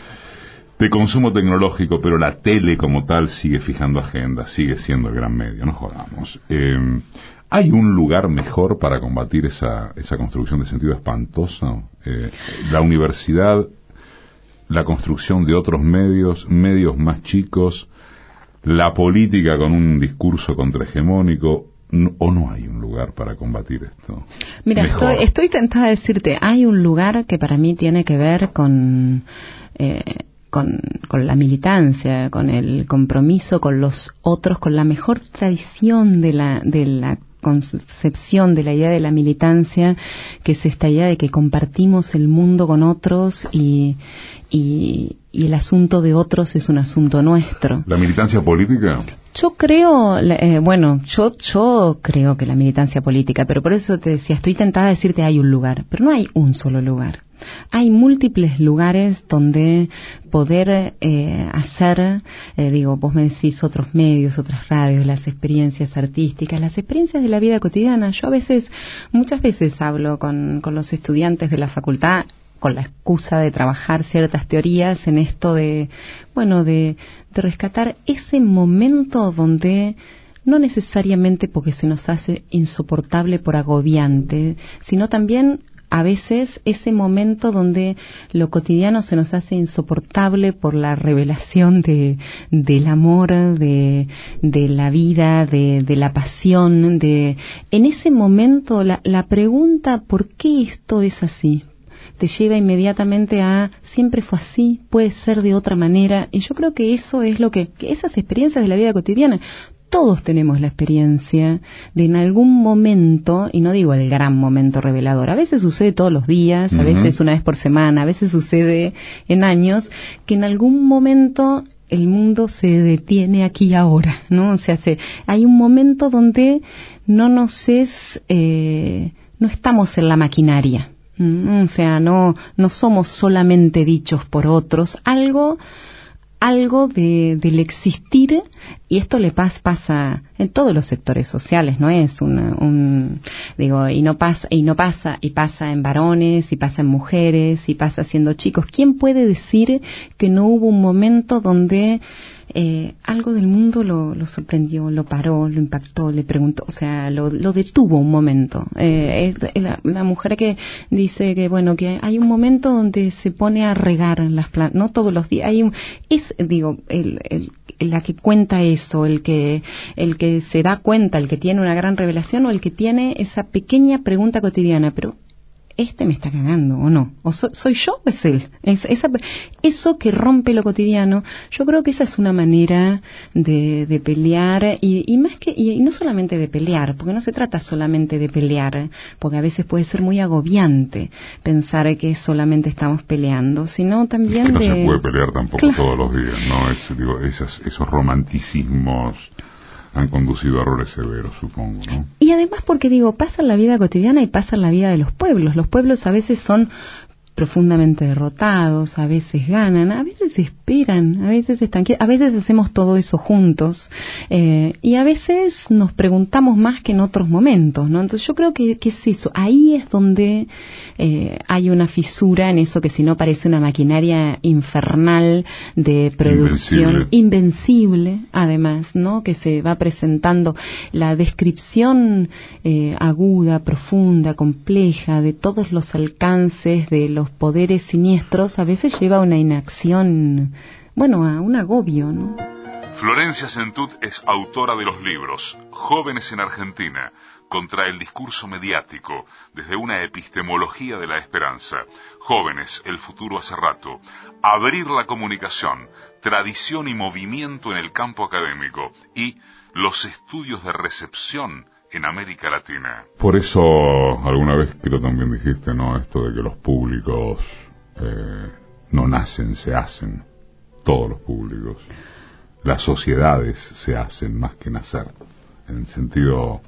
de consumo tecnológico, pero la tele como tal sigue fijando agenda, sigue siendo el gran medio, no jodamos. Eh, ¿Hay un lugar mejor para combatir esa, esa construcción de sentido espantosa? Eh, la universidad, la construcción de otros medios, medios más chicos, la política con un discurso contrahegemónico, no, ¿o no hay un lugar para combatir esto? Mira, estoy, estoy tentada a decirte, hay un lugar que para mí tiene que ver con, eh, con, con la militancia, con el compromiso con los otros, con la mejor tradición de la, de la concepción de la idea de la militancia, que es esta idea de que compartimos el mundo con otros y, y, y el asunto de otros es un asunto nuestro. ¿La militancia política? Yo creo, eh, bueno, yo yo creo que la militancia política, pero por eso te decía, estoy tentada a decirte hay un lugar, pero no hay un solo lugar. Hay múltiples lugares donde poder eh, hacer, eh, digo, vos me decís otros medios, otras radios, las experiencias artísticas, las experiencias de la vida cotidiana. Yo a veces, muchas veces hablo con, con los estudiantes de la facultad con la excusa de trabajar ciertas teorías en esto de, bueno, de, de rescatar ese momento donde no necesariamente porque se nos hace insoportable por agobiante, sino también a veces ese momento donde lo cotidiano se nos hace insoportable por la revelación de del amor, de de la vida, de de la pasión, de en ese momento la la pregunta ¿por qué esto es así? Te lleva inmediatamente a siempre fue así, puede ser de otra manera, y yo creo que eso es lo que, que esas experiencias de la vida cotidiana, todos tenemos la experiencia de en algún momento, y no digo el gran momento revelador, a veces sucede todos los días, a uh-huh. veces una vez por semana, a veces sucede en años, que en algún momento el mundo se detiene aquí y ahora, ¿no? O sea, se, hay un momento donde no nos es, eh, no estamos en la maquinaria, ¿no? O sea, no, no somos solamente dichos por otros, algo... algo de, del existir, y esto le pas, pasa en todos los sectores sociales, no es una, un, digo, y no pasa, y no pasa, y pasa en varones, y pasa en mujeres, y pasa siendo chicos. ¿Quién puede decir que no hubo un momento donde eh, algo del mundo lo, lo sorprendió, lo paró, lo impactó, le preguntó, o sea, lo, lo detuvo un momento? Eh, es la, la mujer que dice que, bueno, que hay un momento donde se pone a regar las plantas, no todos los días, hay un, es, digo, el, el, la que cuenta eso, el que, el que se da cuenta, el que tiene una gran revelación, o el que tiene esa pequeña pregunta cotidiana, pero este me está cagando, ¿o no? ¿O so, soy yo o es él? Es, esa, eso que rompe lo cotidiano, yo creo que esa es una manera de, de pelear, y, y más que, y, y no solamente de pelear, porque no se trata solamente de pelear, porque a veces puede ser muy agobiante pensar que solamente estamos peleando, sino también es que no de... no se puede pelear tampoco claro. todos los días, ¿no? Es, digo, esos, esos romanticismos han conducido a errores severos, supongo, ¿no? Y además porque, digo, pasa en la vida cotidiana y pasa en la vida de los pueblos. Los pueblos a veces son profundamente derrotados, a veces ganan, a veces esperan, a veces están quietos, a veces hacemos todo eso juntos, eh, y a veces nos preguntamos más que en otros momentos, ¿no? Entonces yo creo que, que es eso, ahí es donde eh, hay una fisura en eso que si no parece una maquinaria infernal de producción, invencible, invencible además, ¿no? Que se va presentando la descripción eh, aguda, profunda, compleja de todos los alcances de los poderes siniestros, a veces lleva a una inacción, bueno, a un agobio, ¿no? Florencia Sentut es autora de los libros Jóvenes en Argentina, contra el discurso mediático, desde una epistemología de la esperanza, Jóvenes, el futuro hace rato, Abrir la comunicación, tradición y movimiento en el campo académico, y los estudios de recepción en América Latina. Por eso alguna vez creo también dijiste, ¿no? Esto de que los públicos eh, no nacen, se hacen. Todos los públicos. Las sociedades se hacen más que nacer. En el sentido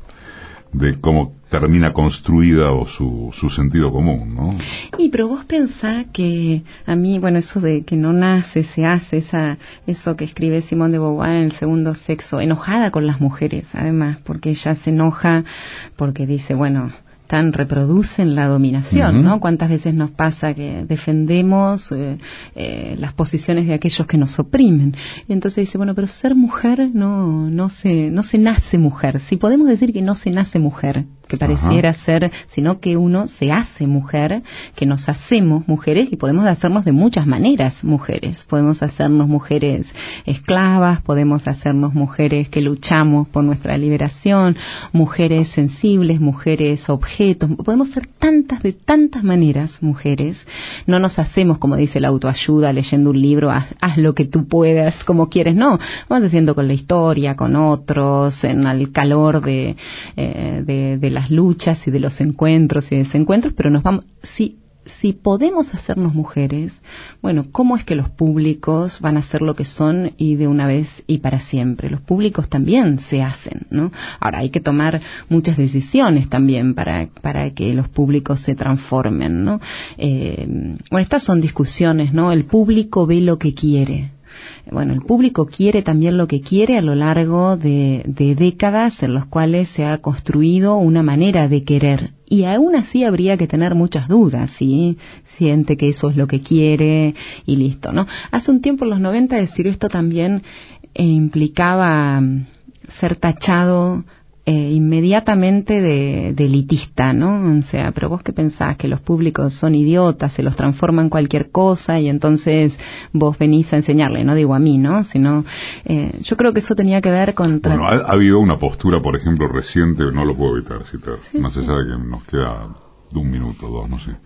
de cómo termina construida o su, su sentido común, ¿no? Y pero vos pensás que a mí, bueno, eso de que no nace, se hace, esa, eso que escribe Simone de Beauvoir en El segundo sexo, enojada con las mujeres, además, porque ella se enoja porque dice, bueno, tan reproducen la dominación, uh-huh. ¿no? ¿Cuántas veces nos pasa que defendemos eh, eh, las posiciones de aquellos que nos oprimen? Y entonces dice, bueno, pero ser mujer no no se no se nace mujer. Si podemos decir que no se nace mujer, que pareciera Ajá. ser, sino que uno se hace mujer, que nos hacemos mujeres, y podemos hacernos de muchas maneras mujeres. Podemos hacernos mujeres esclavas, podemos hacernos mujeres que luchamos por nuestra liberación, mujeres sensibles, mujeres objetos. Podemos ser tantas, de tantas maneras mujeres. No nos hacemos, como dice la autoayuda, leyendo un libro, haz, haz lo que tú puedas, como quieres. No, vamos haciendo con la historia, con otros, en el calor de, eh, de, de la las luchas y de los encuentros y desencuentros, pero nos vamos, si, si podemos hacernos mujeres, bueno, ¿cómo es que los públicos van a ser lo que son y de una vez y para siempre? Los públicos también se hacen, ¿no? Ahora, hay que tomar muchas decisiones también para, para que los públicos se transformen, ¿no? Eh, bueno, estas son discusiones, ¿no? El público ve lo que quiere. Bueno, el público quiere también lo que quiere a lo largo de, de décadas en las cuales se ha construido una manera de querer. Y aún así habría que tener muchas dudas, ¿sí? Siente que eso es lo que quiere y listo, ¿no? Hace un tiempo, en los noventa, decir esto también eh, implicaba ser tachado Eh, inmediatamente de, de elitista, ¿no? O sea, pero vos qué pensás, que los públicos son idiotas, se los transforman cualquier cosa y entonces vos venís a enseñarle, no digo a mí, ¿no? Sino, eh, yo creo que eso tenía que ver con... Bueno, ha, ha habido una postura, por ejemplo, reciente, no lo puedo evitar citar, sí, más sí. allá de que nos queda de un minuto, dos, no sé.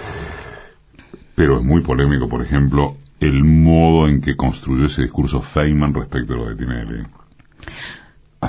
Pero es muy polémico, por ejemplo, el modo en que construyó ese discurso Feynman respecto a lo de Tinelli. Ha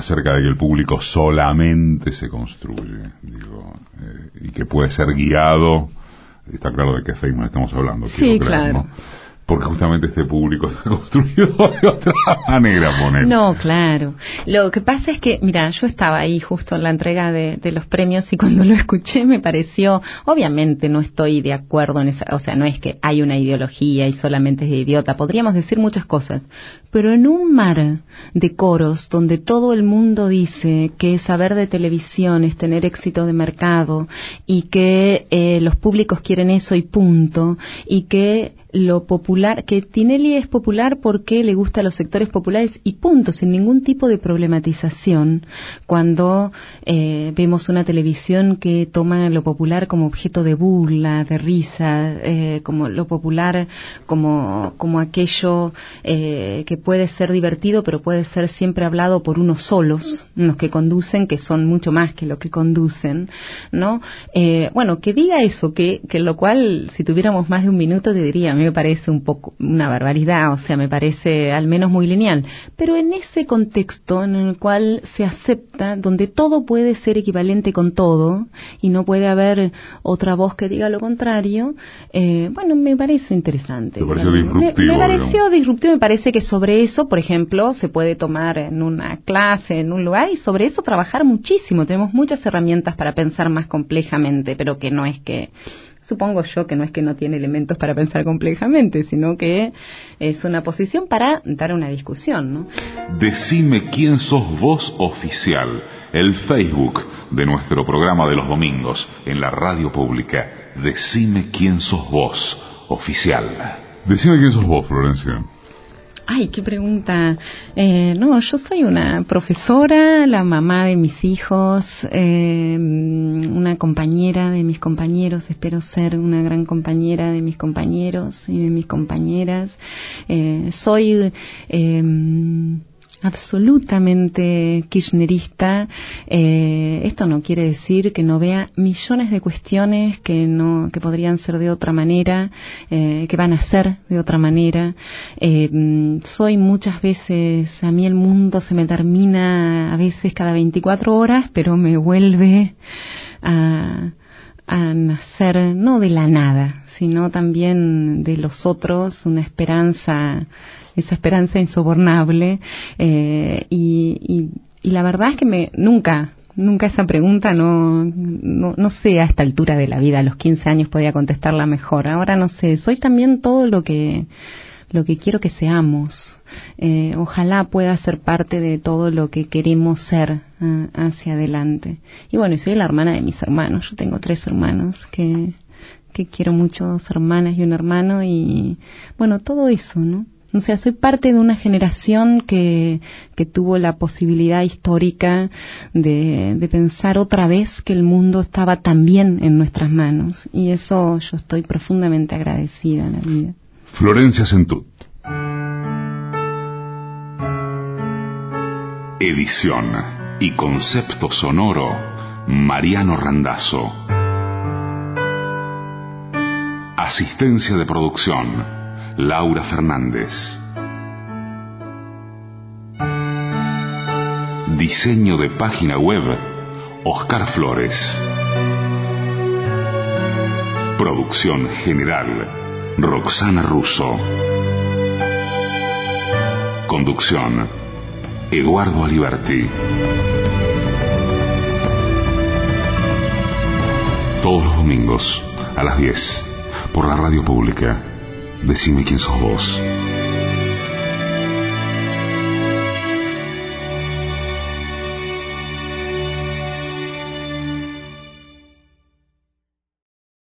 acerca de que el público solamente se construye, digo, eh, y que puede ser guiado. Está claro de qué Feynman estamos hablando. Sí, creer, claro. ¿no? Porque justamente este público está construido de otra manera, poner. No, claro. Lo que pasa es que, mira, yo estaba ahí justo en la entrega de, de los premios y cuando lo escuché me pareció, obviamente no estoy de acuerdo en esa, o sea, no es que hay una ideología y solamente es de idiota, podríamos decir muchas cosas, pero en un mar de coros donde todo el mundo dice que saber de televisión es tener éxito de mercado y que eh, los públicos quieren eso y punto, y que lo popular, que Tinelli es popular porque le gusta a los sectores populares y punto, sin ningún tipo de problematización. Cuando eh, vemos una televisión que toma lo popular como objeto de burla, de risa, eh, como lo popular como, como aquello eh, que puede ser divertido, pero puede ser siempre hablado por unos solos, los que conducen, que son mucho más que lo que conducen, ¿no? Eh, bueno, que diga eso, que, que lo cual, si tuviéramos más de un minuto, te diría, a mí me parece un poco una barbaridad, o sea, me parece al menos muy lineal, pero en ese contexto en el cual se acepta, donde todo puede ser equivalente con todo y no puede haber otra voz que diga lo contrario, eh, bueno, me parece interesante. ¿Te pareció disruptivo? Me, me pareció digamos. disruptivo, me parece que sobre eso, por ejemplo, se puede tomar en una clase, en un lugar, y sobre eso trabajar muchísimo. Tenemos muchas herramientas para pensar más complejamente, pero que no es que... Supongo yo que no es que no tiene elementos para pensar complejamente, sino que es una posición para dar una discusión, ¿no? Decime quién sos vos oficial, el Facebook de nuestro programa de los domingos en la radio pública. Decime quién sos vos oficial. Decime quién sos vos, Florencia. Ay, qué pregunta. Eh, no, yo soy una profesora, la mamá de mis hijos, eh, una compañera de mis compañeros, espero ser una gran compañera de mis compañeros y de mis compañeras. Eh, soy... Eh, absolutamente kirchnerista. Eh, esto no quiere decir que no vea millones de cuestiones que no que podrían ser de otra manera, eh, que van a ser de otra manera. Eh, soy muchas veces, a mí el mundo se me termina a veces cada veinticuatro horas, pero me vuelve a a nacer no de la nada, sino también de los otros, una esperanza, esa esperanza insobornable, eh, y, y, y la verdad es que me nunca, nunca esa pregunta no, no, no sé a esta altura de la vida, a los quince años podía contestarla mejor, ahora no sé, soy también todo lo que lo que quiero que seamos. Eh, ojalá pueda ser parte de todo lo que queremos ser uh, hacia adelante. Y bueno, soy la hermana de mis hermanos. Yo tengo tres hermanos que, que quiero mucho, dos hermanas y un hermano, y bueno, todo eso, ¿no? O sea, soy parte de una generación que, que tuvo la posibilidad histórica de, de pensar otra vez que el mundo estaba también en nuestras manos. Y eso yo estoy profundamente agradecida en la vida. Florencia Sentut. Edición y concepto sonoro, Mariano Randazzo. Asistencia de producción, Laura Fernández. Diseño de página web, Oscar Flores. Producción general, Roxana Russo. Conducción, Eduardo Aliberti. Todos los domingos a las diez por la radio pública. Decime quién sos vos.